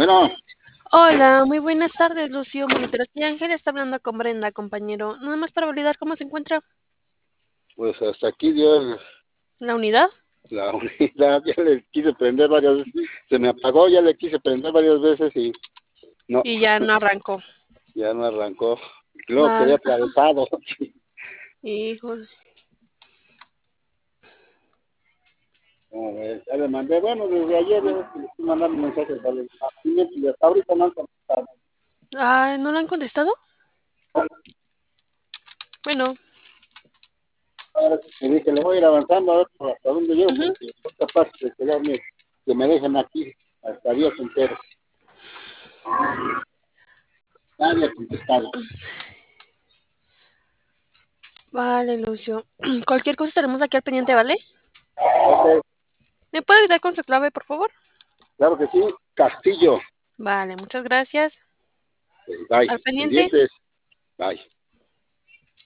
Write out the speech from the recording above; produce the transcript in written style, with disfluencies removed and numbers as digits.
Bueno, Hola, muy buenas tardes, Lucio. Monitores y Ángel está hablando con Brenda, compañero. Nada más para validar cómo se encuentra pues hasta aquí dio la unidad la unidad, ya le quise prender varias veces, se me apagó, ya le quise prender varias veces y no, y ya no arrancó. ya no arrancó. Luego quedé Mal. atravesado. Híjole. A ver, ya le mandé, bueno, desde ayer le estoy mandando mensajes al abastecimiento y hasta ahorita no han contestado. Ah, ¿no le han contestado? Bueno, Ahora sí que dije, le voy a ir avanzando a ver hasta dónde llego, ujú. porque soy capaz de quedarme, que me dejen aquí hasta días enteros. Nadie ha contestado. Vale, Lucio. Cualquier cosa estaremos aquí al pendiente, ¿vale? Ok, ¿Me puede ayudar con su clave, por favor? claro que sí, Castillo. Vale, muchas gracias. Bye, Al pendiente. pendientes. Bye.